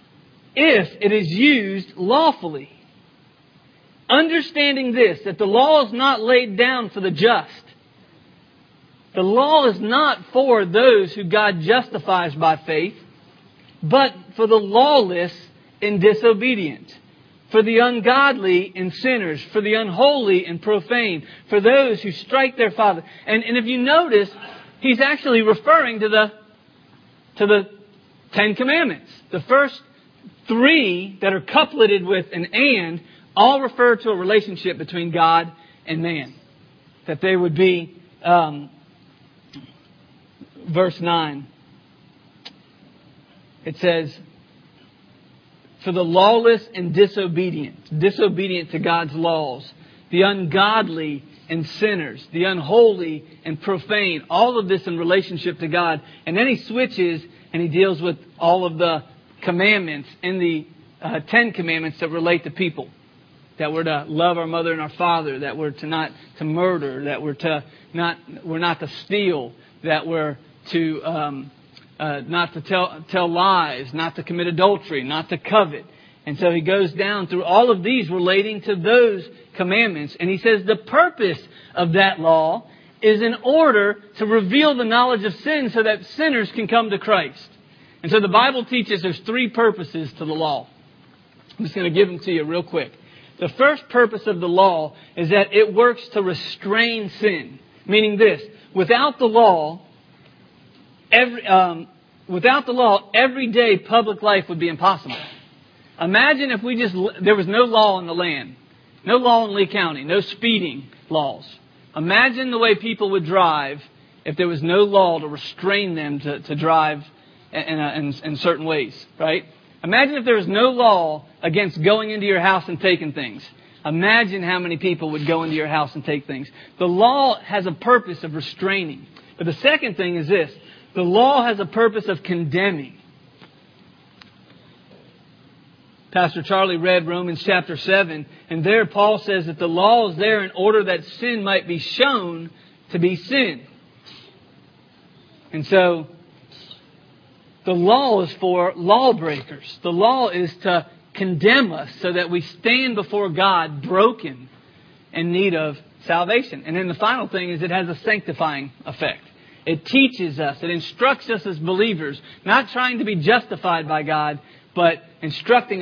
if it is used lawfully. Understanding this, that the law is not laid down for the just. The law is not for those who God justifies by faith, but for the lawless and disobedient, for the ungodly and sinners, for the unholy and profane, for those who strike their father. And, and if you notice, he's actually referring to the to the Ten Commandments. The first three that are coupleted with an and all refer to a relationship between God and man. That they would be, um, verse nine. It says, "For the lawless and disobedient," disobedient to God's laws, "the ungodly and sinners, the unholy and profane," all of this in relationship to God. And then he switches and he deals with all of the commandments in the uh, Ten Commandments that relate to people. That we're to love our mother and our father, that we're to not to murder, that we're to not we're not to steal, that we're to um, uh, not to tell tell lies, not to commit adultery, not to covet. And so he goes down through all of these relating to those commandments. And he says the purpose of that law is in order to reveal the knowledge of sin so that sinners can come to Christ. And so the Bible teaches there's three purposes to the law. I'm just going to give them to you real quick. The first purpose of the law is that it works to restrain sin. Meaning this, without the law, every, um, without the law, everyday public life would be impossible. Imagine if we just, there was no law in the land. No law in Lee County. No speeding laws. Imagine the way people would drive if there was no law to restrain them to, to drive in, in, in certain ways, right? Imagine if there was no law against going into your house and taking things. Imagine how many people would go into your house and take things. The law has a purpose of restraining. But the second thing is this. The law has a purpose of condemning. Pastor Charlie read Romans chapter seven, and there Paul says that the law is there in order that sin might be shown to be sin. And so, the law is for lawbreakers. The law is to condemn us so that we stand before God broken in need of salvation. And then the final thing is it has a sanctifying effect. It teaches us, it instructs us as believers, not trying to be justified by God, but instructing us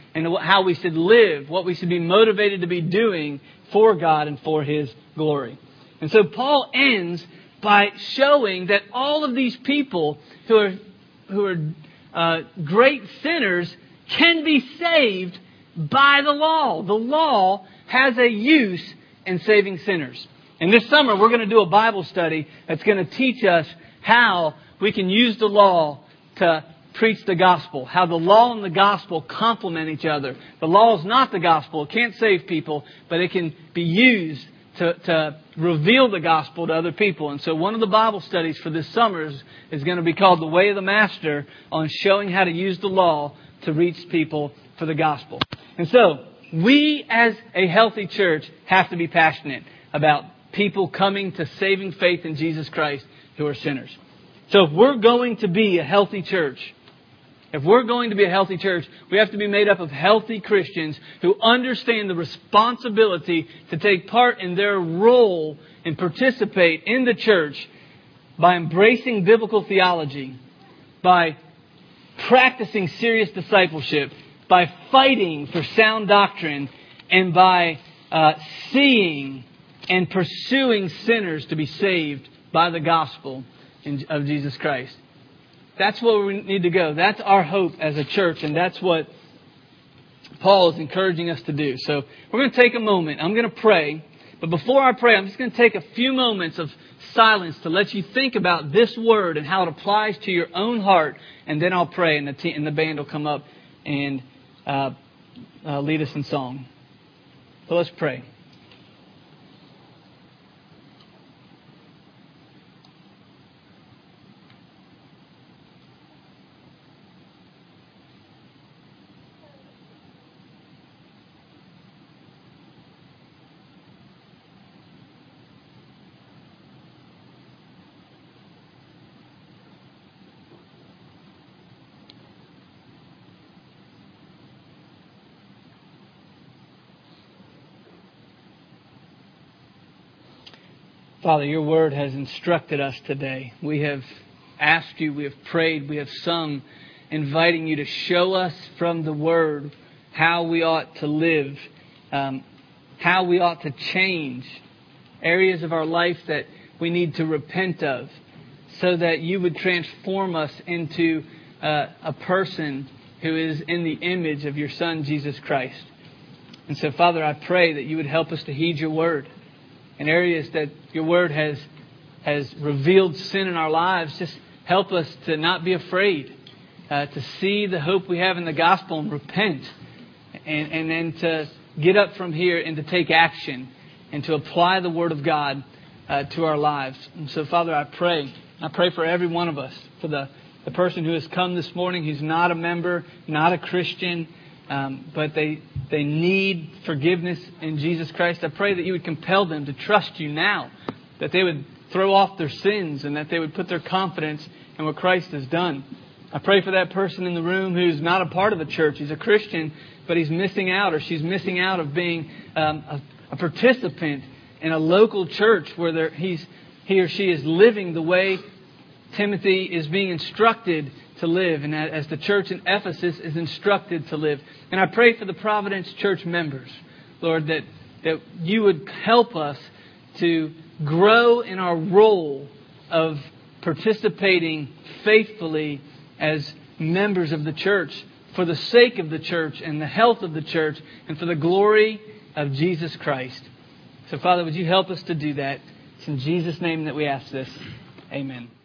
and how we should live, what we should be motivated to be doing for God and for His glory. And so Paul ends by showing that all of these people who are who are uh, great sinners can be saved by the law. The law has a use in saving sinners. And this summer we're going to do a Bible study that's going to teach us how we can use the law to preach the gospel. How the law and the gospel complement each other. The law is not the gospel. It can't save people, but it can be used to, to reveal the gospel to other people. And so one of the Bible studies for this summer is, is going to be called The Way of the Master, on showing how to use the law to reach people for the gospel. And so we as a healthy church have to be passionate about people coming to saving faith in Jesus Christ who are sinners. So if we're going to be a healthy church, if we're going to be a healthy church, we have to be made up of healthy Christians who understand the responsibility to take part in their role and participate in the church by embracing biblical theology, by practicing serious discipleship, by fighting for sound doctrine, and by uh, seeing and pursuing sinners to be saved by the gospel of Jesus Christ. That's where we need to go. That's our hope as a church, and that's what Paul is encouraging us to do. So we're going to take a moment. I'm going to pray. But before I pray, I'm just going to take a few moments of silence to let you think about this word and how it applies to your own heart. And then I'll pray, and the, te- and the band will come up and uh, uh, lead us in song. So let's pray. Father, your word has instructed us today. We have asked you, we have prayed, we have sung, inviting you to show us from the word how we ought to live, um, how we ought to change, areas of our life that we need to repent of, so that you would transform us into uh, a person who is in the image of your Son, Jesus Christ. And so, Father, I pray that you would help us to heed your word. In areas that your word has has revealed sin in our lives, just help us to not be afraid, uh, to see the hope we have in the gospel and repent, and, and then to get up from here and to take action and to apply the word of God uh, to our lives. And so, Father, I pray. I pray for every one of us, for the, the person who has come this morning who's not a member, not a Christian, Um, but they they need forgiveness in Jesus Christ. I pray that you would compel them to trust you now, that they would throw off their sins and that they would put their confidence in what Christ has done. I pray for that person in the room who's not a part of the church. He's a Christian, but he's missing out, or she's missing out of being um, a, a participant in a local church where there, he's he or she is living the way Timothy is being instructed to live, and as the church in Ephesus is instructed to live. And I pray for the Providence Church members, Lord, that, that you would help us to grow in our role of participating faithfully as members of the church for the sake of the church and the health of the church and for the glory of Jesus Christ. So, Father, would you help us to do that? It's in Jesus' name that we ask this. Amen.